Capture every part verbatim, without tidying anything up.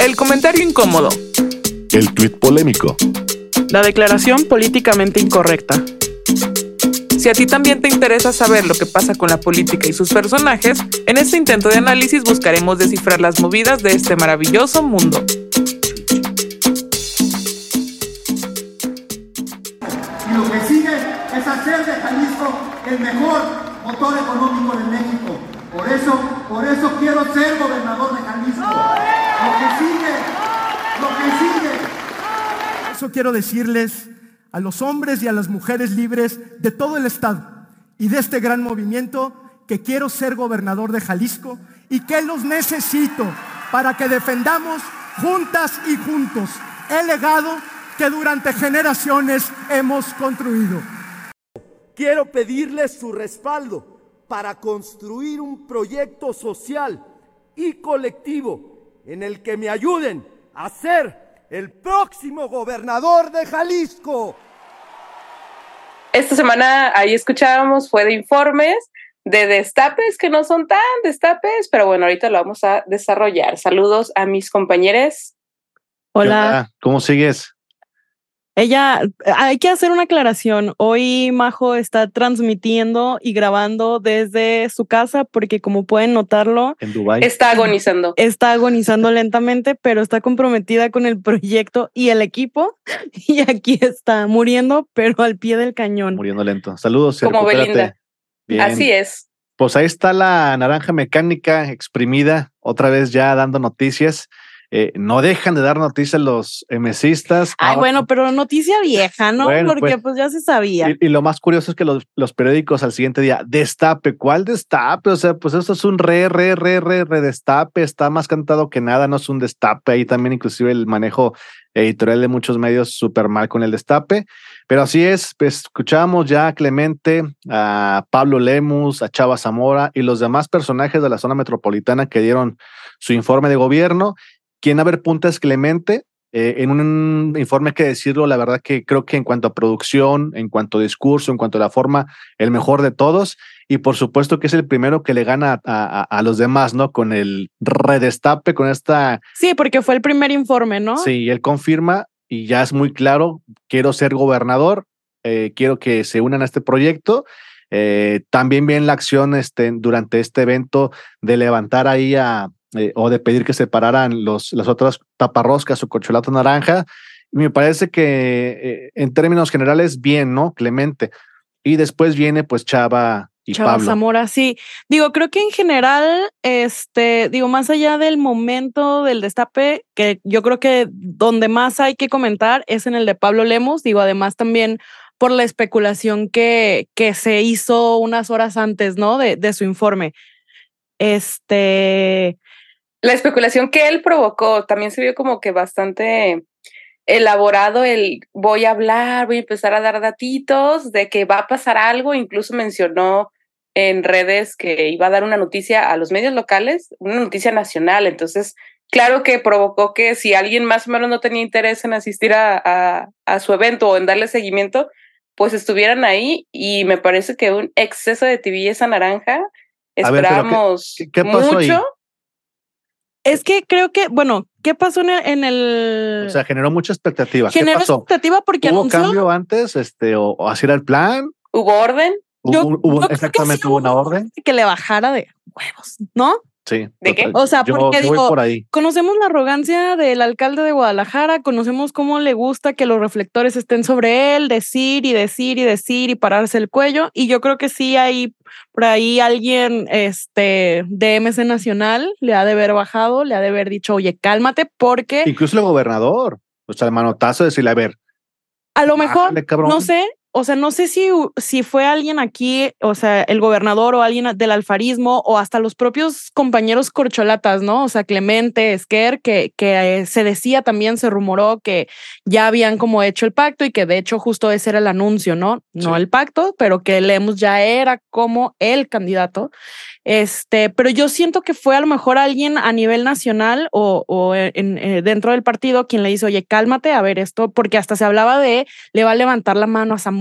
El comentario incómodo. El tuit polémico. La declaración políticamente incorrecta. Si a ti también te interesa saber lo que pasa con la política y sus personajes, en este intento de análisis buscaremos descifrar las movidas de este maravilloso mundo. Y lo que sigue es hacer de Jalisco el mejor motor económico de México. Por eso, por eso quiero ser gobernador de Jalisco. Lo que sigue, lo que sigue. Por eso quiero decirles a los hombres y a las mujeres libres de todo el estado y de este gran movimiento que quiero ser gobernador de Jalisco y que los necesito para que defendamos juntas y juntos el legado que durante generaciones hemos construido. Quiero pedirles su respaldo para construir un proyecto social y colectivo en el que me ayuden a ser el próximo gobernador de Jalisco. Esta semana ahí escuchábamos, fue de informes, de destapes que no son tan destapes, pero bueno, ahorita lo vamos a desarrollar. Saludos a mis compañeros. Hola. ¿Cómo sigues? Ella, hay que hacer una aclaración. Hoy Majo está transmitiendo y grabando desde su casa porque, como pueden notarlo, en Dubái está agonizando. Está agonizando lentamente, pero está comprometida con el proyecto y el equipo. Y aquí está muriendo, pero al pie del cañón. Muriendo lento. Saludos. Como Belinda. Bien. Así es. Pues ahí está la naranja mecánica exprimida, otra vez ya dando noticias. Eh, no dejan de dar noticias los emesistas. Ay, bueno, pero noticia vieja, ¿no? Bueno, porque pues, pues ya se sabía. Y, y lo más curioso es que los, los periódicos al siguiente día, destape, ¿cuál destape? O sea, pues esto es un re, re, re, re, re destape, está más cantado que nada, no es un destape. Ahí también inclusive el manejo editorial de muchos medios súper mal con el destape. Pero así es, pues escuchamos ya a Clemente, a Pablo Lemus, a Chava Zamora y los demás personajes de la zona metropolitana que dieron su informe de gobierno. Quien a ver punta es Clemente, eh, en un informe que decirlo, la verdad que creo que en cuanto a producción, en cuanto a discurso, en cuanto a la forma, el mejor de todos, y por supuesto que es el primero que le gana a, a, a los demás, ¿no? Con el redestape, con esta... Sí, porque fue el primer informe, ¿no? Sí, él confirma y ya es muy claro, quiero ser gobernador, eh, quiero que se unan a este proyecto. Eh, también bien la acción este, durante este evento de levantar ahí a... Eh, o de pedir que se pararan los, las otras taparroscas o corcholato naranja. Y me parece que eh, en términos generales bien, ¿no? Clemente. Y después viene pues Chava y Chava Pablo. Zamora, sí. Digo, creo que en general, este, digo, más allá del momento del destape, que yo creo que donde más hay que comentar es en el de Pablo Lemus. Digo, además también por la especulación que, que se hizo unas horas antes, ¿no? De, de su informe. Este... La especulación que él provocó también se vio como que bastante elaborado el voy a hablar, voy a empezar a dar datitos de que va a pasar algo. Incluso mencionó en redes que iba a dar una noticia a los medios locales, una noticia nacional. Entonces, claro que provocó que si alguien más o menos no tenía interés en asistir a, a, a su evento o en darle seguimiento, pues estuvieran ahí. Y me parece que un exceso de tibieza naranja. Esperábamos ¿qué, qué pasó mucho. Ahí? Es que creo que, bueno, ¿qué pasó en el...? En el... O sea, generó mucha expectativa. Generó ¿Qué pasó? expectativa porque ¿Hubo anunció... cambio antes? Este, o, o así era el plan? ¿Hubo orden? Yo, ¿Hubo, hubo, yo exactamente sí hubo una orden? Que le bajara de huevos, ¿no? Sí. ¿De qué? O sea, yo, porque yo digo, voy por ahí. Conocemos la arrogancia del alcalde de Guadalajara, conocemos cómo le gusta que los reflectores estén sobre él, decir y decir y decir y pararse el cuello, y yo creo que sí hay por ahí alguien este, de M C Nacional le ha de haber bajado, le ha de haber dicho, oye, cálmate, porque... Incluso el gobernador, o sea, el manotazo de decirle, a ver, a lo mejor, bájale, cabrón. no sé, o sea, no sé si, si fue alguien aquí, o sea, el gobernador o alguien del alfarismo o hasta los propios compañeros corcholatas, ¿no? O sea, Clemente, Esquer, que, que eh, se decía también, se rumoró que ya habían como hecho el pacto y que de hecho justo ese era el anuncio, ¿no? No Sí. el pacto, pero que Lemus ya era como el candidato. Este, pero yo siento que fue a lo mejor alguien a nivel nacional o, o en, en, dentro del partido quien le dice, oye, cálmate, a ver esto, porque hasta se hablaba de, le va a levantar la mano a Zamora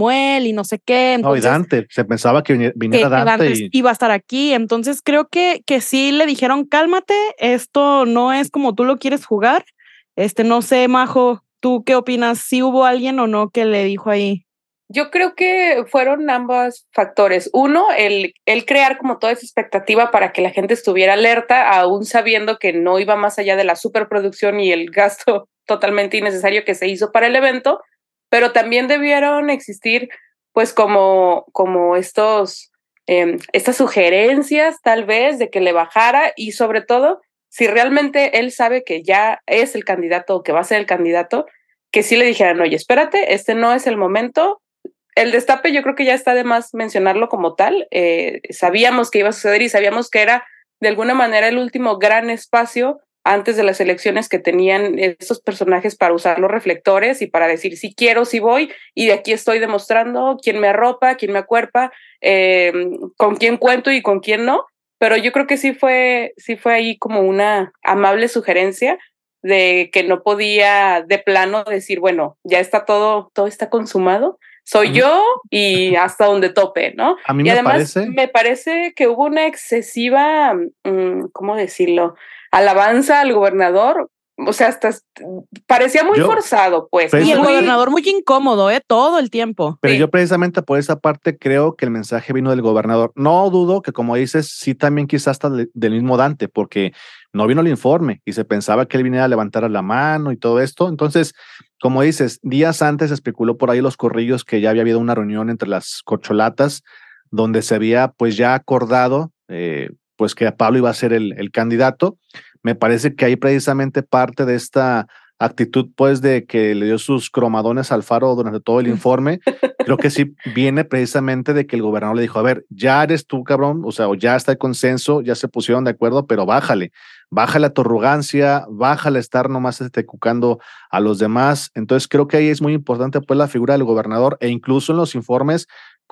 Samuel y no sé qué. Entonces, no, y Dante, se pensaba que viniera, viniera que, que Dante, Dante y... iba a estar aquí. Entonces creo que, que sí le dijeron, cálmate, esto no es como tú lo quieres jugar. Este, no sé, Majo, ¿tú qué opinas? ¿Sí hubo alguien o no que le dijo ahí? Yo creo que fueron ambos factores. Uno, el, el crear como toda esa expectativa para que la gente estuviera alerta, aún sabiendo que no iba más allá de la superproducción y el gasto totalmente innecesario que se hizo para el evento, pero también debieron existir pues como, como estos, eh, estas sugerencias tal vez de que le bajara, y sobre todo, si realmente él sabe que ya es el candidato o que va a ser el candidato, que sí le dijeran, oye, espérate, este no es el momento. El destape yo creo que ya está de más mencionarlo como tal. Eh, sabíamos que iba a suceder y sabíamos que era de alguna manera el último gran espacio antes de las elecciones que tenían estos personajes para usar los reflectores y para decir si quiero, si voy, y de aquí estoy demostrando quién me arropa, quién me acuerpa, eh, con quién cuento y con quién no. Pero yo creo que sí fue, sí fue ahí como una amable sugerencia de que no podía de plano decir, bueno, ya está todo, todo está consumado. Soy mí, yo y hasta donde tope, ¿no? A mí y me además parece... me parece que hubo una excesiva, mmm, ¿cómo decirlo? Alabanza al gobernador. O sea, hasta parecía muy yo, forzado, pues. Y el muy... gobernador muy incómodo, ¿eh? Todo el tiempo. Pero sí. yo precisamente por esa parte creo que el mensaje vino del gobernador. No dudo que, como dices, sí también quizás hasta del mismo Dante, porque no vino el informe y se pensaba que él viniera a levantar la mano y todo esto. Entonces, como dices, días antes se especuló por ahí los corrillos que ya había habido una reunión entre las corcholatas donde se había pues ya acordado eh, pues que Pablo iba a ser el, el candidato. Me parece que ahí precisamente parte de esta actitud pues de que le dio sus cromadones al Faro durante todo el informe, creo que sí viene precisamente de que el gobernador le dijo, a ver, ya eres tú, cabrón, o sea, o ya está el consenso, ya se pusieron de acuerdo, pero bájale, bájale a tu arrogancia, bájale a estar nomás este, cucando a los demás. Entonces creo que ahí es muy importante pues la figura del gobernador, e incluso en los informes,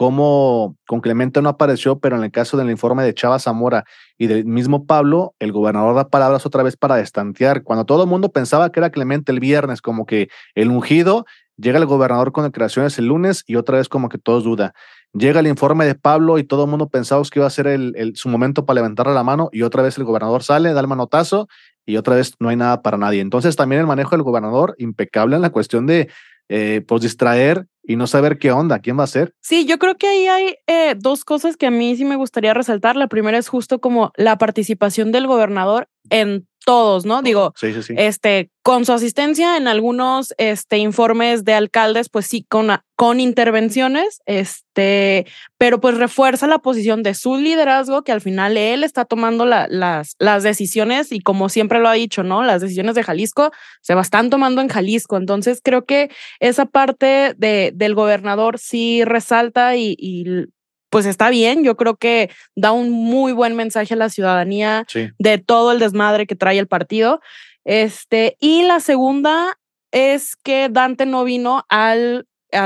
como con Clemente no apareció, pero en el caso del informe de Chava Zamora y del mismo Pablo, el gobernador da palabras otra vez para destantear. Cuando todo el mundo pensaba que era Clemente el viernes, como que el ungido, llega el gobernador con declaraciones el lunes y otra vez como que todos duda. Llega el informe de Pablo y todo el mundo pensaba que iba a ser el, el, su momento para levantarle la mano, y otra vez el gobernador sale, da el manotazo y otra vez no hay nada para nadie. Entonces también el manejo del gobernador impecable en la cuestión de eh, pues distraer y no saber qué onda, quién va a ser. Sí, yo creo que ahí hay eh, dos cosas que a mí sí me gustaría resaltar. La primera es justo como la participación del gobernador en todos, ¿no? Digo, sí, sí, sí. este, con su asistencia en algunos este, informes de alcaldes, pues sí, con, con intervenciones, este, pero pues refuerza la posición de su liderazgo, que al final él está tomando la, las, las decisiones, y como siempre lo ha dicho, ¿no? Las decisiones de Jalisco se están tomando en Jalisco. Entonces creo que esa parte de, del gobernador sí resalta y, y pues está bien. Yo creo que da un muy buen mensaje a la ciudadanía sí. de todo el desmadre que trae el partido. Este, y la segunda es que Dante no vino al,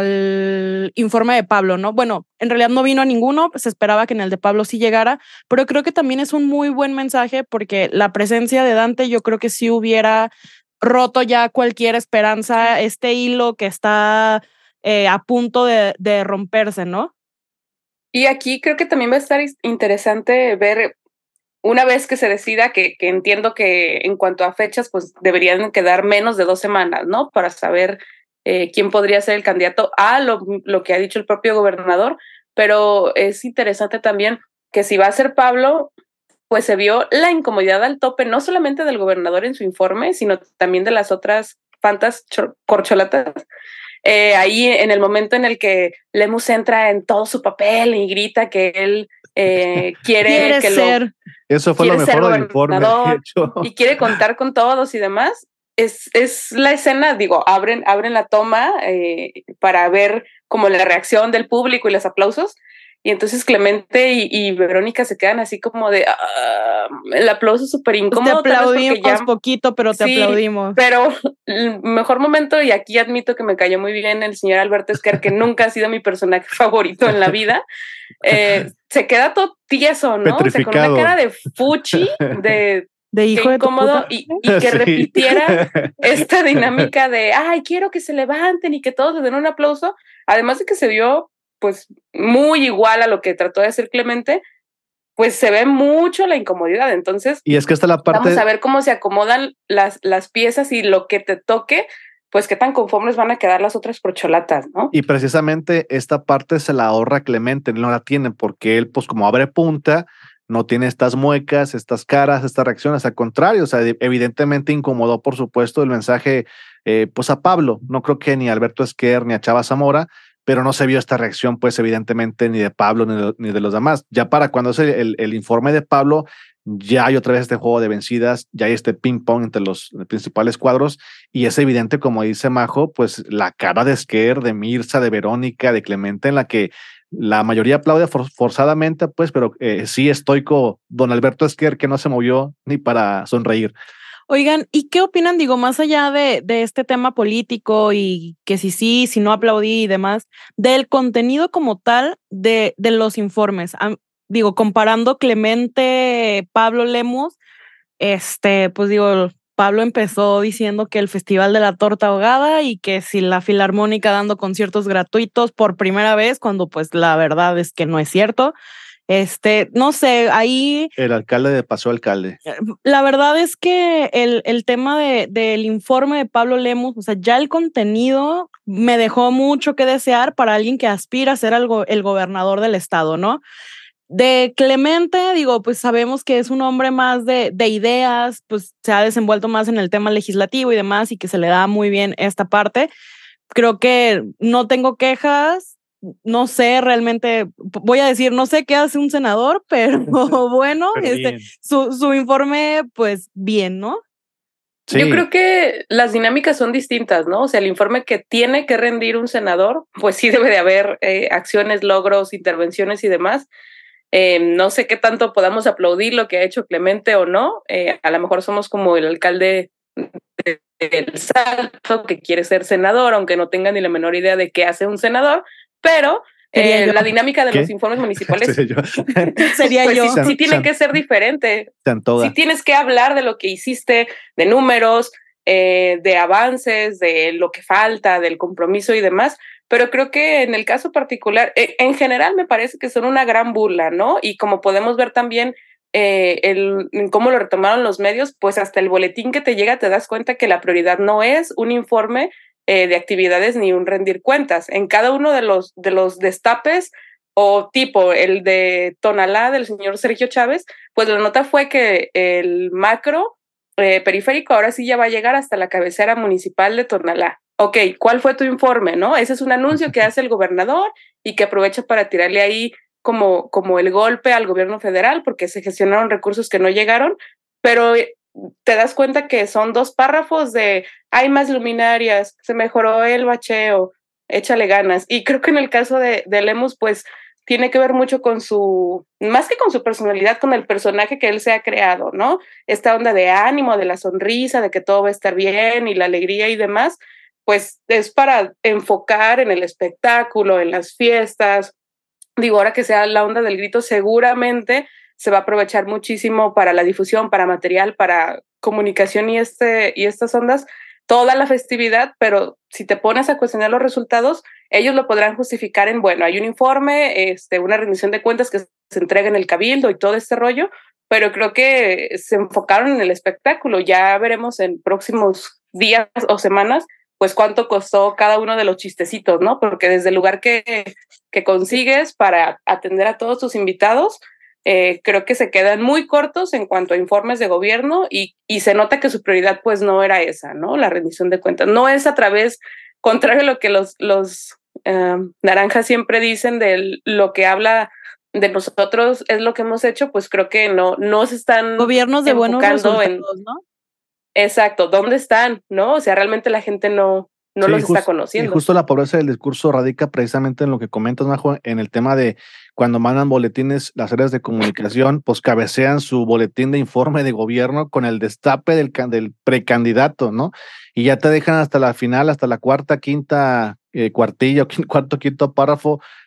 al informe de Pablo, ¿no? Bueno, en realidad no vino a ninguno, se esperaba que en el de Pablo sí llegara, pero creo que también es un muy buen mensaje, porque la presencia de Dante yo creo que sí hubiera roto ya cualquier esperanza, este hilo que está eh, a punto de, de romperse, ¿no? Y aquí creo que también va a estar interesante ver, una vez que se decida, que, que entiendo que en cuanto a fechas, pues deberían quedar menos de dos semanas, ¿no? Para saber eh, quién podría ser el candidato a lo, lo que ha dicho el propio gobernador. Pero es interesante también que si va a ser Pablo, pues se vio la incomodidad al tope, no solamente del gobernador en su informe, sino también de las otras fantas corcholatas. Eh, ahí en el momento en el que Lemus entra en todo su papel y grita que él eh, quiere, quiere que ser. Lo, Eso fue lo mejor del informe, de hecho. Y quiere contar con todos y demás. Es, es la escena, digo, abren, abren la toma eh, para ver como la reacción del público y los aplausos. Y entonces Clemente y, y Verónica se quedan así como de uh, el aplauso súper incómodo. Te aplaudimos ya, poquito, pero te sí, aplaudimos. Pero el mejor momento, y aquí admito que me cayó muy bien el señor Alberto Esquer, que nunca ha sido mi personaje favorito en la vida, eh, se queda todo tieso, ¿no? O sea, con una cara de fuchi, de de hijo qué de tu incómodo puta y, y que Sí. repitiera esta dinámica de, ay, quiero que se levanten y que todos le den un aplauso, además de que se vio pues muy igual a lo que trató de hacer Clemente, pues se ve mucho la incomodidad. Entonces, Y es que esta es la parte. vamos a ver cómo se acomodan las, las piezas y lo que te toque, pues qué tan conformes van a quedar las otras corcholatas, ¿no? Y precisamente esta parte se la ahorra Clemente, no la tiene, porque él, pues como abre punta, no tiene estas muecas, estas caras, estas reacciones, al contrario, o sea, evidentemente incomodó, por supuesto, el mensaje, eh, pues a Pablo, no creo que ni a Alberto Esquer ni a Chava Zamora, pero no se vio esta reacción, pues evidentemente ni de Pablo ni de, ni de los demás. Ya para cuando es el, el, el informe de Pablo, ya hay otra vez este juego de vencidas, ya hay este ping pong entre los principales cuadros, y es evidente, como dice Majo, pues la cara de Esquer, de Mirza, de Verónica, de Clemente, en la que la mayoría aplaude for forzadamente, pues, pero eh, sí estoico don Alberto Esquer, que no se movió ni para sonreír. Oigan, ¿y qué opinan, digo, más allá de, de este tema político y que si sí, si no aplaudí y demás, del contenido como tal de, de los informes? Um, digo, comparando Clemente, Pablo Lemus, este, pues digo, Pablo empezó diciendo que el Festival de la Torta Ahogada y que si la Filarmónica dando conciertos gratuitos por primera vez, cuando pues la verdad es que no es cierto. Este, no sé, ahí... El alcalde de Paso Alcalde. La verdad es que el, el tema de, del informe de Pablo Lemus, o sea, ya el contenido me dejó mucho que desear para alguien que aspira a ser el, go el gobernador del estado, ¿no? De Clemente, digo, pues sabemos que es un hombre más de, de ideas, pues se ha desenvuelto más en el tema legislativo y demás, y que se le da muy bien esta parte. Creo que no tengo quejas. No sé realmente, voy a decir, no sé qué hace un senador, pero bueno, pero este, su, su informe, pues bien, ¿no? Sí. Yo creo que las dinámicas son distintas, ¿no? O sea, el informe que tiene que rendir un senador, pues sí debe de haber eh, acciones, logros, intervenciones y demás. Eh, no sé qué tanto podamos aplaudir lo que ha hecho Clemente o no. Eh, a lo mejor somos como el alcalde de El Salto que quiere ser senador, aunque no tenga ni la menor idea de qué hace un senador, pero eh, la dinámica de ¿Qué? Los informes municipales sería yo, sería pues, yo. Sí, sí tiene que ser diferente. Sí tienes que hablar de lo que hiciste, de números, eh, de avances, de lo que falta, del compromiso y demás, pero creo que en el caso particular, eh, en general me parece que son una gran burla, ¿no? Y como podemos ver también eh, el, cómo lo retomaron los medios, pues hasta el boletín que te llega te das cuenta que la prioridad no es un informe Eh, de actividades ni un rendir cuentas. En cada uno de los, de los destapes o tipo el de Tonalá del señor Sergio Chávez, pues la nota fue que el macro eh, periférico ahora sí ya va a llegar hasta la cabecera municipal de Tonalá. Ok, ¿cuál fue tu informe? ¿No? Ese es un anuncio que hace el gobernador y que aprovecha para tirarle ahí como, como el golpe al gobierno federal porque se gestionaron recursos que no llegaron, pero te das cuenta que son dos párrafos de hay más luminarias, se mejoró el bacheo, échale ganas. Y creo que en el caso de, de Lemus, pues tiene que ver mucho con su, más que con su personalidad, con el personaje que él se ha creado, ¿no? Esta onda de ánimo, de la sonrisa, de que todo va a estar bien y la alegría y demás, pues es para enfocar en el espectáculo, en las fiestas. Digo, ahora que sea la onda del grito, seguramente se va a aprovechar muchísimo para la difusión, para material, para comunicación y, este, y estas ondas, toda la festividad, pero si te pones a cuestionar los resultados, ellos lo podrán justificar en, bueno, hay un informe, este, una rendición de cuentas que se entrega en el cabildo y todo este rollo, pero creo que se enfocaron en el espectáculo. Ya veremos en próximos días o semanas pues cuánto costó cada uno de los chistecitos, ¿no? Porque desde el lugar que, que consigues para atender a todos tus invitados, Eh, creo que se quedan muy cortos en cuanto a informes de gobierno y, y se nota que su prioridad pues no era esa, ¿no? La rendición de cuentas. No es a través, contrario a lo que los, los eh, naranjas siempre dicen de lo que habla de nosotros es lo que hemos hecho, pues creo que no, no se están gobiernos de buenos resultados, en, ¿no? Exacto, ¿dónde están? ¿No? O sea, realmente la gente no... no sí, los just, está conociendo. Y justo la pobreza del discurso radica precisamente en lo que comentas, Majo, en el tema de cuando mandan boletines las áreas de comunicación, pues cabecean su boletín de informe de gobierno con el destape del, del precandidato, ¿no? Y ya te dejan hasta la final, hasta la cuarta, quinta eh, cuartilla, cuarto, quinto párrafo,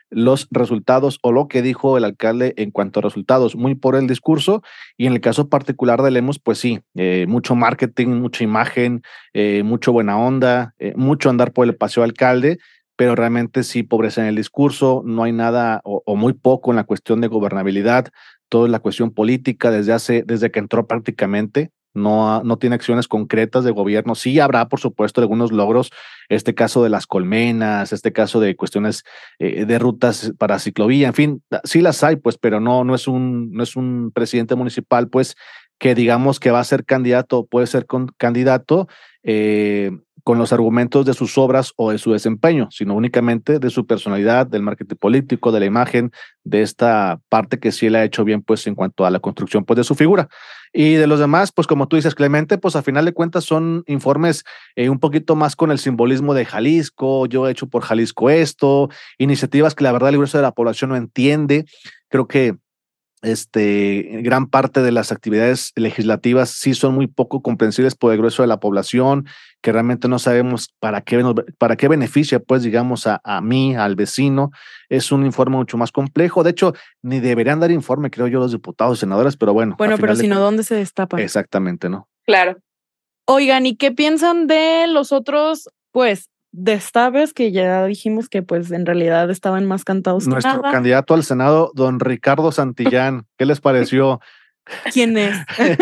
los resultados o lo que dijo el alcalde en cuanto a resultados, muy por el discurso, y en el caso particular de Lemus, pues sí, eh, mucho marketing, mucha imagen, eh, mucho buena onda, eh, mucho andar por el paseo alcalde, pero realmente sí pobreza en el discurso, no hay nada o, o muy poco en la cuestión de gobernabilidad, todo es la cuestión política desde hace, desde que entró prácticamente. No, ha, no tiene acciones concretas de gobierno. Sí habrá, por supuesto, algunos logros, este caso de las colmenas, este caso de cuestiones eh, de rutas para ciclovía, en fin, sí las hay, pues, pero no, no es un, no es un presidente municipal, pues, que digamos que va a ser candidato, puede ser con, candidato eh, con los argumentos de sus obras o de su desempeño, sino únicamente de su personalidad, del marketing político, de la imagen, de esta parte que sí él ha hecho bien, pues, en cuanto a la construcción, pues, de su figura. Y de los demás, pues como tú dices, Clemente, pues a final de cuentas son informes eh, un poquito más con el simbolismo de Jalisco, yo he hecho por Jalisco esto, iniciativas que la verdad el grueso de la población no entiende. Creo que este, gran parte de las actividades legislativas sí son muy poco comprensibles por el grueso de la población, que realmente no sabemos para qué, para qué beneficia, pues, digamos, a, a mí, al vecino. Es un informe mucho más complejo. De hecho, ni deberían dar informe, creo yo, los diputados y senadores, pero bueno. Bueno, pero si no, ¿dónde se destapa? Exactamente, ¿no? Claro. Oigan, ¿y qué piensan de los otros, pues, destapes que ya dijimos que pues en realidad estaban más cantados que Nuestro nada? candidato al Senado, don Ricardo Santillán, ¿qué les pareció? ¿Quién es?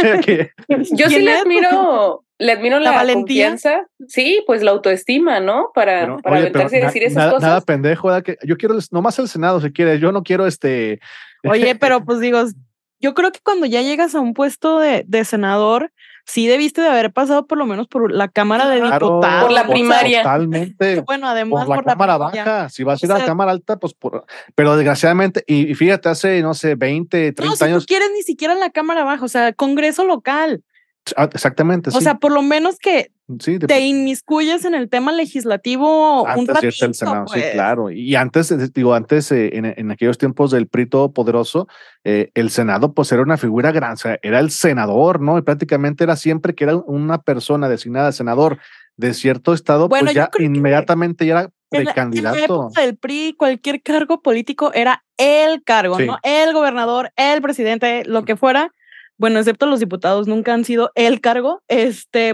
Yo sí le admiro, le admiro la, la confianza, sí, pues la autoestima, ¿no? Para, pero, para oye, aventarse y decir esas nada, cosas. Nada pendejo, ¿verdad? Que yo quiero nomás el Senado si quieres, yo no quiero este... Oye, pero pues digo, yo creo que cuando ya llegas a un puesto de, de senador, sí debiste de haber pasado por lo menos por la Cámara de claro, Diputados. Por la primaria. Totalmente. Bueno, además por la por Cámara la Baja, si vas a ir o a sea, la Cámara Alta, pues por... Pero desgraciadamente, y, y fíjate, hace, no sé, veinte, treinta no, si años... tú quieres ni siquiera en la Cámara Baja, o sea, Congreso local. Exactamente, sí. O sea, por lo menos que sí, de... te inmiscuyes en el tema legislativo antes un ratito, el Senado, pues. sí, claro. Y antes, digo, antes, eh, en, en aquellos tiempos del P R I todopoderoso, eh, el Senado, pues, era una figura gran, o sea, era el senador, ¿no? Y prácticamente era siempre que era una persona designada senador de cierto estado, bueno, pues ya inmediatamente ya era precandidato. En la época del P R I, cualquier cargo político era el cargo, sí. ¿no? El gobernador, el presidente, lo que fuera. Bueno, excepto los diputados, nunca han sido el cargo, este,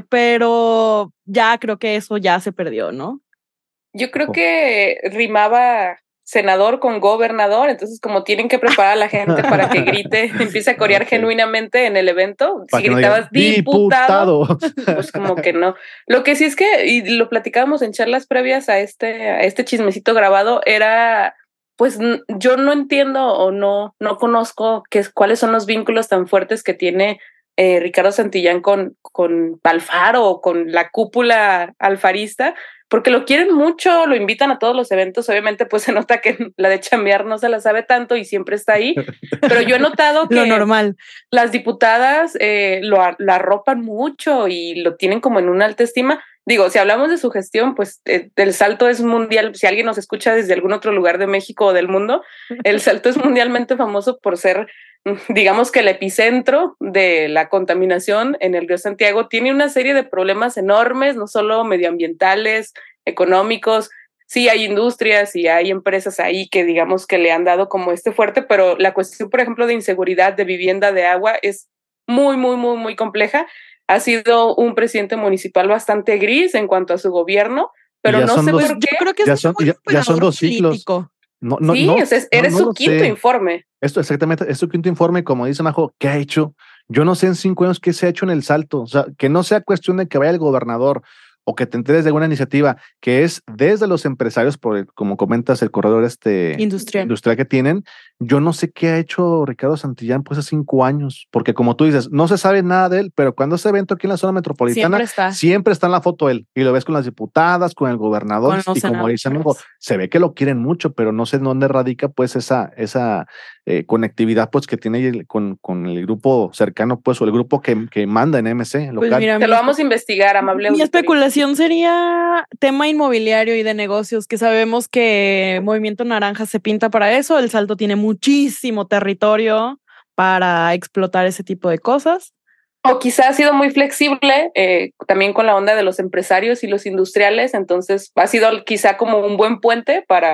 pero ya creo que eso ya se perdió, ¿no? Yo creo que rimaba senador con gobernador, entonces como tienen que preparar a la gente para que grite, empiece a corear okay. genuinamente en el evento, para si gritabas no diga, diputado, diputado, pues como que no. Lo que sí es que, y lo platicábamos en charlas previas a este, a este chismecito grabado, era... pues yo no entiendo o no, no conozco qué, cuáles son los vínculos tan fuertes que tiene eh, Ricardo Santillán con, con Alfaro o con la cúpula alfarista, porque lo quieren mucho, lo invitan a todos los eventos, obviamente pues se nota que la de chambear no se la sabe tanto y siempre está ahí, pero yo he notado que lo normal. Las diputadas eh, lo, lo arropan mucho y lo tienen como en una alta estima. Digo, si hablamos de su gestión, pues eh, el Salto es mundial, si alguien nos escucha desde algún otro lugar de México o del mundo, el Salto es mundialmente famoso por ser, digamos que el epicentro de la contaminación en el río Santiago. Tiene una serie de problemas enormes, no solo medioambientales, económicos, sí hay industrias y hay empresas ahí que digamos que le han dado como este fuerte, pero la cuestión, por ejemplo, de inseguridad, de vivienda, de agua, es muy, muy, muy, muy compleja. Ha sido un presidente municipal bastante gris en cuanto a su gobierno, pero no sé dos, por qué. Yo creo que ya, es son, ya, ya son dos ciclos. No, no, sí, no, es, es, eres no, no su quinto sé. informe. Esto exactamente, es su quinto informe, como dice Majo, ¿qué ha hecho? Yo no sé en cinco años qué se ha hecho en el Salto. O sea, que no sea cuestión de que vaya el gobernador o que te enteres de alguna iniciativa que es desde los empresarios, por el, como comentas, el corredor este industrial. industrial que tienen. Yo no sé qué ha hecho Ricardo Santillán pues hace cinco años, porque como tú dices, no se sabe nada de él, pero cuando hace evento aquí en la zona metropolitana, siempre está, siempre está en la foto él, y lo ves con las diputadas, con el gobernador, con y como dice amigo, se ve que lo quieren mucho, pero no sé dónde radica pues esa, esa eh, conectividad pues que tiene el, con, con el grupo cercano pues, o el grupo que, que manda en M C local. Pues mira, te lo vamos a investigar, amable. Mi especulación sería tema inmobiliario y de negocios, que sabemos que Movimiento Naranja se pinta para eso, el Salto tiene muchísimo territorio para explotar ese tipo de cosas. O quizá ha sido muy flexible eh, también con la onda de los empresarios y los industriales, entonces ha sido quizá como un buen puente para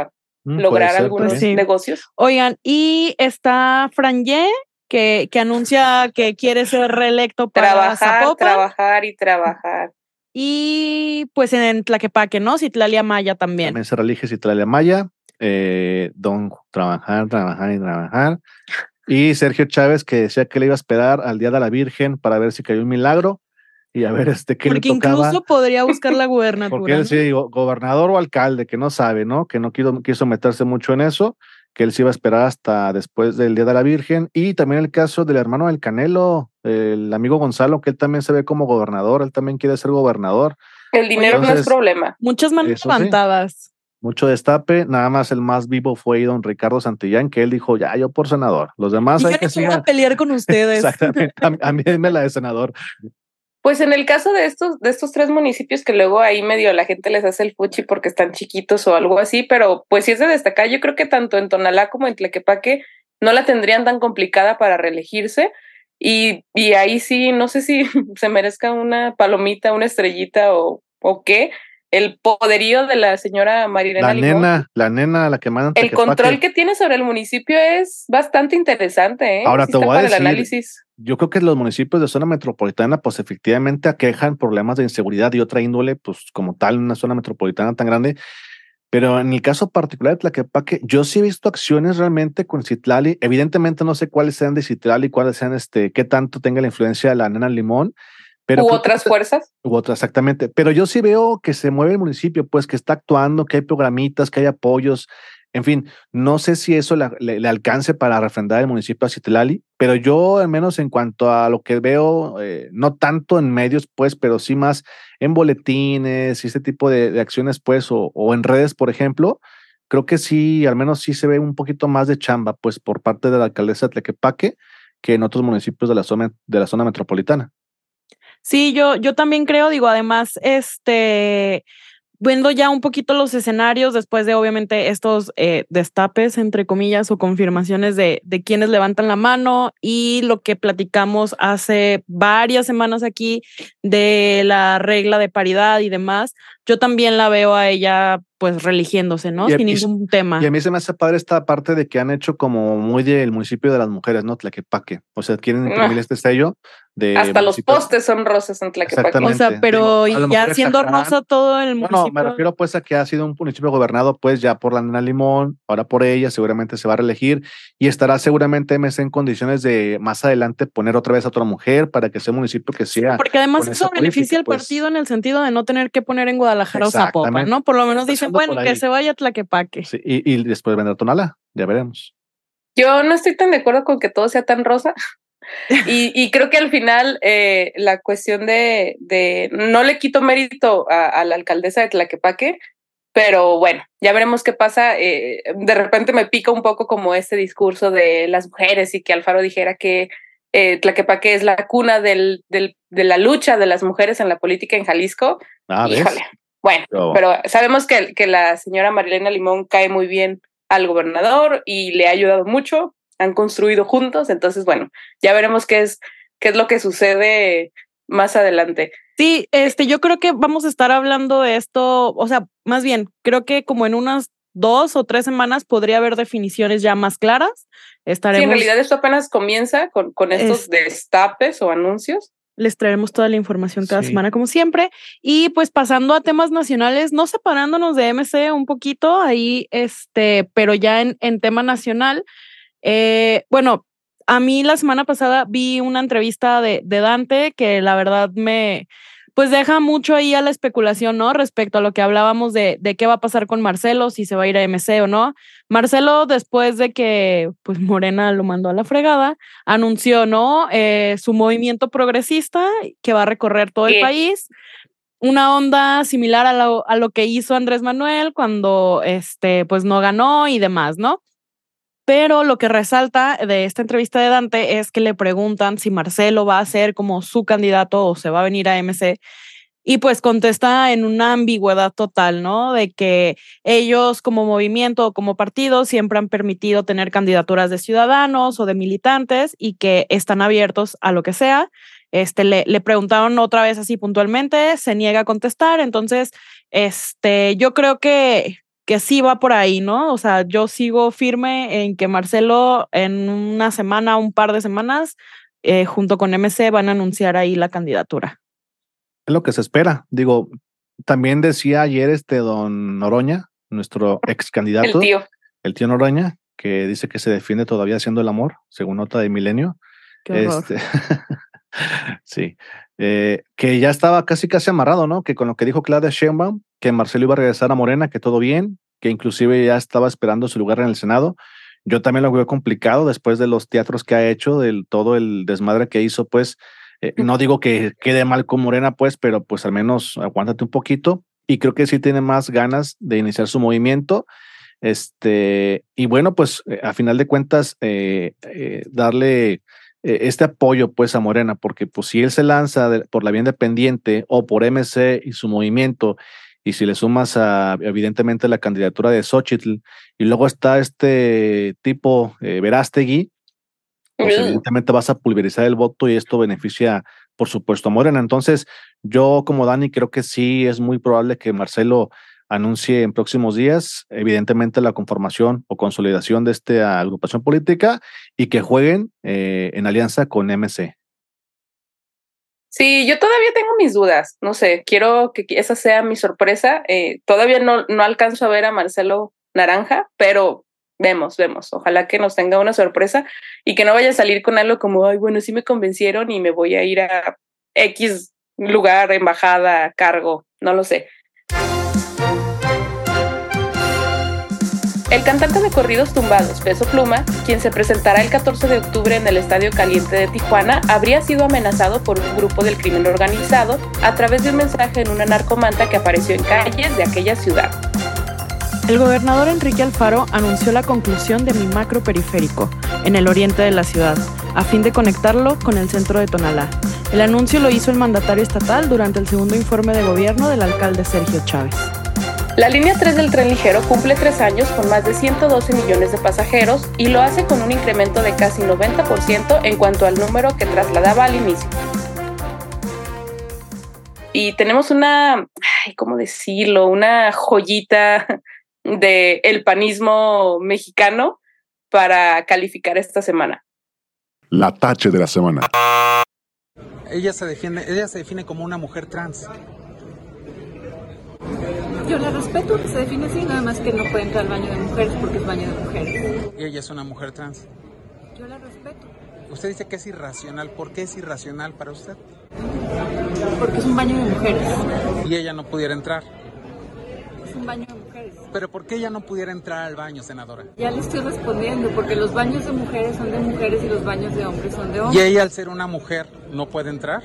Mm, lograr puede ser, algunos pues sí. negocios. Oigan, y está Franje, que, que anuncia que quiere ser reelecto para Trabajar, Zapopan. trabajar y trabajar. Y pues en Tlaquepaque, ¿no? Citlalia Maya también. También se reelige Citlalia Maya, eh, don trabajar, trabajar y trabajar. Y Sergio Chávez, que decía que le iba a esperar al Día de la Virgen para ver si cayó un milagro y a ver este qué Porque le tocaba. incluso podría buscar la gubernatura. Porque él ¿no? sí, go- gobernador o alcalde, que no sabe, ¿no? Que no quiso, quiso meterse mucho en eso, que él se iba a esperar hasta después del Día de la Virgen. Y también el caso del hermano del Canelo, el amigo Gonzalo, que él también se ve como gobernador, él también quiere ser gobernador. El dinero no es Entonces, problema. Muchas manos eso sí. levantadas. Mucho destape, nada más el más vivo fue don Ricardo Santillán, que él dijo, ya, yo por senador. Los demás Y hay ya que no voy a sigan. pelear con ustedes. Exactamente, a, a mí me la de senador. Pues en el caso de estos, de estos tres municipios que luego ahí medio la gente les hace el fuchi porque están chiquitos o algo así, pero pues sí es de destacar, yo creo que tanto en Tonalá como en Tlaquepaque no la tendrían tan complicada para reelegirse y, y ahí sí, no sé si se merezca una palomita, una estrellita o, o qué, el poderío de la señora Marilena La Limón. nena, la nena, la que manda en El Tlaquepaque. control que tiene sobre el municipio es bastante interesante, ¿eh? Ahora Sí te está voy a para decir, el análisis. yo creo que los municipios de zona metropolitana, pues efectivamente aquejan problemas de inseguridad y otra índole, pues como tal, una zona metropolitana tan grande. Pero en el caso particular de Tlaquepaque, yo sí he visto acciones realmente con Citlali. Evidentemente no sé cuáles sean de Citlali, cuáles sean, este, qué tanto tenga la influencia de la nena Limón. Pero ¿U creo otras que, fuerzas? u otras, exactamente. Pero yo sí veo que se mueve el municipio, pues que está actuando, que hay programitas, que hay apoyos. En fin, no sé si eso le, le, le alcance para refrendar el municipio a Citlali, pero yo al menos en cuanto a lo que veo, eh, no tanto en medios, pues, pero sí más en boletines y este tipo de, de acciones, pues, o, o en redes, por ejemplo, creo que sí, al menos sí se ve un poquito más de chamba, pues, por parte de la alcaldesa de Tlaquepaque que en otros municipios de la zona, de la zona metropolitana. Sí, yo, yo también creo, digo, además, este, viendo ya un poquito los escenarios después de obviamente estos eh, destapes, entre comillas, o confirmaciones de, de quienes levantan la mano y lo que platicamos hace varias semanas aquí de la regla de paridad y demás, yo también la veo a ella pues religiéndose, ¿no? Y a- Sin y- ningún tema. Y a mí se me hace padre esta parte de que han hecho como muy del municipio de las mujeres, ¿no? Tlaquepaque. O sea, quieren imprimir Ah, este sello de hasta los municipio. postes son rosas en Tlaquepaque. O sea, Exactamente. pero Digo, a lo ya mejor siendo exageran. rosa todo el No, municipio. no, me refiero pues a que ha sido un municipio gobernado pues ya por la nena Limón, ahora por ella, seguramente se va a reelegir y estará seguramente M C en condiciones de más adelante poner otra vez a otra mujer para que sea un municipio que sea. Porque además con eso esa beneficia política, al pues. partido en el sentido de no tener que poner en Guadalajara o Zapopan, Exactamente. ¿no? Por lo menos dicen, Empezando por bueno, que ahí. se vaya a Tlaquepaque. Sí, y, y después vendrá Tonalá, ya veremos. Yo no estoy tan de acuerdo con que todo sea tan rosa. Y, y creo que al final eh, la cuestión de, de no le quito mérito a, a la alcaldesa de Tlaquepaque, pero bueno, ya veremos qué pasa. Eh, de repente me pica un poco como este discurso de las mujeres y que Alfaro dijera que eh, Tlaquepaque es la cuna del, del, de la lucha de las mujeres en la política en Jalisco. Ah, ¿ves? Híjole, bueno, Pero- pero sabemos que, que la señora Marilena Limón cae muy bien al gobernador y le ha ayudado mucho, han construido juntos, entonces bueno, ya veremos qué es, qué es lo que sucede más adelante. Sí, este, yo creo que vamos a estar hablando de esto, o sea, más bien, creo que como en unas dos o tres semanas podría haber definiciones ya más claras. Estaremos, Sí, en realidad esto apenas comienza con, con estos Es- destapes o anuncios. les traeremos toda la información cada Sí. semana, como siempre. Y pues pasando a temas nacionales, no separándonos de M C un poquito ahí, este, pero ya en, en tema nacional. Eh, bueno, a mí la semana pasada vi una entrevista de, de Dante que la verdad me, pues deja mucho ahí a la especulación, ¿no? Respecto a lo que hablábamos de, de qué va a pasar con Marcelo, si se va a ir a M C o no. Marcelo, después de que pues Morena lo mandó a la fregada, anunció, ¿no? Eh, su movimiento progresista que va a recorrer todo el Sí. país. Una onda similar a lo, a lo que hizo Andrés Manuel cuando este, pues no ganó y demás, ¿no? Pero lo que resalta de esta entrevista de Dante es que le preguntan si Marcelo va a ser como su candidato o se va a venir a M C. Y pues contesta en una ambigüedad total, ¿no? De que ellos como movimiento o como partido siempre han permitido tener candidaturas de ciudadanos o de militantes y que están abiertos a lo que sea. Este, le, le preguntaron otra vez así puntualmente, se niega a contestar. Entonces, este, yo creo que que sí va por ahí, ¿no? O sea, yo sigo firme en que Marcelo en una semana, un par de semanas, eh, junto con M C van a anunciar ahí la candidatura. Es lo que se espera. Digo, también decía ayer este don Noroña, nuestro ex candidato, el tío, el tío Noroña, que dice que se defiende todavía haciendo el amor, según nota de Milenio. Qué horror. Este, sí, eh, que ya estaba casi casi amarrado, ¿no? Que con lo que dijo Claudia Sheinbaum, que Marcelo iba a regresar a Morena, que todo bien, que inclusive ya estaba esperando su lugar en el Senado. Yo también lo veo complicado después de los teatros que ha hecho, del todo el desmadre que hizo, pues, eh, no digo que quede mal con Morena, pues, pero pues al menos aguántate un poquito, y creo que sí tiene más ganas de iniciar su movimiento. Este, y bueno, pues eh, a final de cuentas, eh, eh, darle eh, este apoyo pues a Morena, porque pues si él se lanza de, por la vía independiente o por M C y su movimiento, y si le sumas a evidentemente la candidatura de Xóchitl, y luego está este tipo eh, Verástegui, pues Mm. evidentemente vas a pulverizar el voto y esto beneficia, por supuesto, a Morena. Entonces, yo como Dani creo que sí es muy probable que Marcelo anuncie en próximos días, evidentemente, la conformación o consolidación de esta agrupación política y que jueguen eh, en alianza con M C. Sí, yo todavía tengo mis dudas, no sé, quiero que esa sea mi sorpresa. Eh, todavía no, no alcanzo a ver a Marcelo Naranja, pero vemos, vemos. Ojalá que nos tenga una sorpresa y que no vaya a salir con algo como, ay, bueno, sí me convencieron y me voy a ir a X lugar, embajada, cargo, no lo sé. El cantante de corridos tumbados, Peso Pluma, quien se presentará el catorce de octubre en el Estadio Caliente de Tijuana, habría sido amenazado por un grupo del crimen organizado a través de un mensaje en una narcomanta que apareció en calles de aquella ciudad. El gobernador Enrique Alfaro anunció la conclusión de mi macro periférico en el oriente de la ciudad, a fin de conectarlo con el centro de Tonalá. El anuncio lo hizo el mandatario estatal durante el segundo informe de gobierno del alcalde Sergio Chávez. La línea tres del tren ligero cumple tres años con más de ciento doce millones de pasajeros y lo hace con un incremento de casi noventa por ciento en cuanto al número que trasladaba al inicio. Y tenemos una, ay, ¿cómo decirlo? Una joyita de el panismo mexicano para calificar esta semana. La tache de la semana. Ella se defiende, ella se define como una mujer trans. Yo la respeto, se define así, nada más que no puede entrar al baño de mujeres porque es baño de mujeres. Y ella es una mujer trans. Yo la respeto. Usted dice que es irracional. ¿Por qué es irracional para usted? Porque es un baño de mujeres. Y ella no pudiera entrar. Es un baño de mujeres. ¿Pero por qué ella no pudiera entrar al baño, senadora? Ya le estoy respondiendo, porque los baños de mujeres son de mujeres y los baños de hombres son de ¿Y hombres. ella, al ser una mujer, no puede entrar?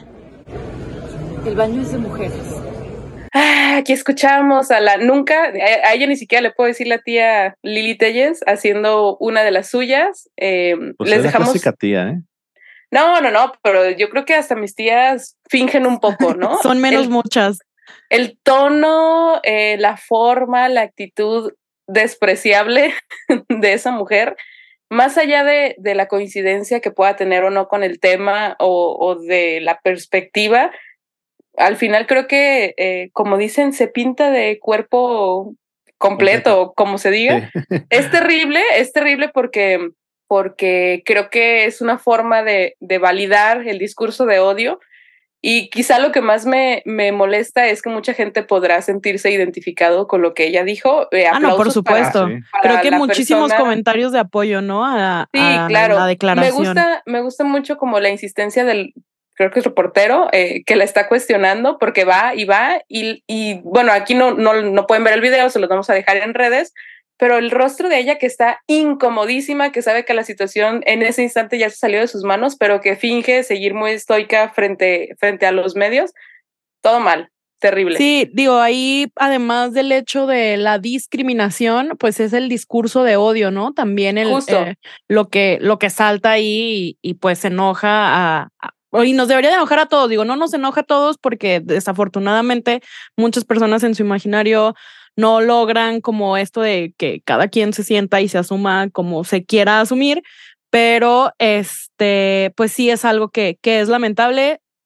El baño es de mujeres. Ah, aquí escuchamos a la nunca, a, a ella ni siquiera le puedo decir la tía Lili Telles haciendo una de las suyas. Eh, Pues les es la dejamos. clásica tía, ¿eh? No, no, no, pero yo creo que hasta mis tías fingen un poco, ¿no? Son menos el, muchas. El tono, eh, la forma, la actitud despreciable de esa mujer, más allá de, de la coincidencia que pueda tener o no con el tema o, o de la perspectiva, al final creo que, eh, como dicen, se pinta de cuerpo completo, completo. Como se diga. Sí. Es terrible, es terrible porque, porque creo que es una forma de, de validar el discurso de odio. Y quizá lo que más me, me molesta es que mucha gente podrá sentirse identificado con lo que ella dijo. Eh, ah, no, por supuesto. Para, para Creo que muchísimos persona. comentarios de apoyo, ¿no? A, sí, a claro. la declaración. Me gusta, me gusta mucho como la insistencia del, creo que es reportero, eh, que la está cuestionando porque va y va. Y, y bueno, aquí no, no, no pueden ver el video, se los vamos a dejar en redes. Pero el rostro de ella que está incomodísima, que sabe que la situación en ese instante ya se salió de sus manos, pero que finge seguir muy estoica frente, frente a los medios, todo mal, terrible. Sí, digo, ahí además del hecho de la discriminación, pues es el discurso de odio, ¿no? También el, eh, lo, que, lo que salta ahí y, y pues enoja a, a y nos debería de enojar a todos, digo, no nos enoja a todos porque desafortunadamente muchas personas en su imaginario no logran como esto de que cada quien se sienta y se asuma como se quiera asumir, pero este, pues sí es algo que, que es lamentable.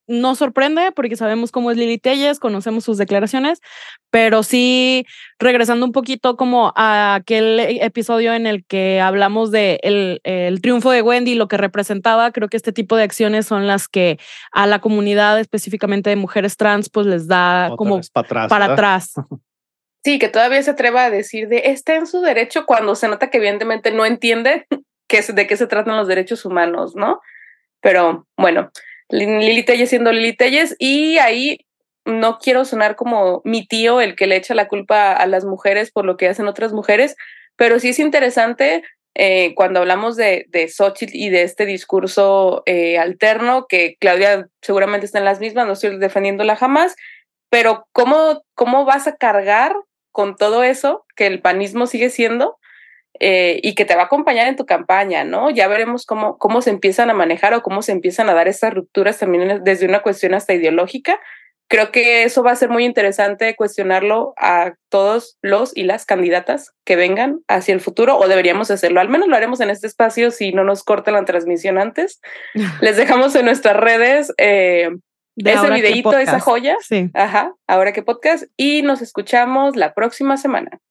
no sorprende porque sabemos cómo es Lili Telles, conocemos sus declaraciones, pero sí, regresando un poquito como a aquel episodio en el que hablamos de el, el triunfo de Wendy y lo que representaba, creo que este tipo de acciones son las que a la comunidad, específicamente de mujeres trans, pues les da Otra como vez para atrás. para ¿verdad? atrás. Sí, que todavía se atreva a decir de está en su derecho cuando se nota que evidentemente no entiende que es, de qué se tratan los derechos humanos, ¿no? Pero bueno, Lili Telles siendo Lili Telles, y ahí no quiero sonar como mi tío, el que le echa la culpa a las mujeres por lo que hacen otras mujeres, pero sí es interesante eh, cuando hablamos de, de Xóchitl y de este discurso eh, alterno, que Claudia seguramente está en las mismas, no estoy defendiéndola jamás, pero ¿cómo, cómo vas a cargar con todo eso que el panismo sigue siendo? Eh, y que te va a acompañar en tu campaña, ¿no? Ya veremos cómo, cómo se empiezan a manejar o cómo se empiezan a dar estas rupturas también desde una cuestión hasta ideológica. Creo que eso va a ser muy interesante cuestionarlo a todos los y las candidatas que vengan hacia el futuro, o deberíamos hacerlo. Al menos lo haremos en este espacio si no nos cortan la transmisión antes. Les dejamos en nuestras redes eh, ese videíto, esa joya. Sí. Ajá, ahora que podcast. Y nos escuchamos la próxima semana.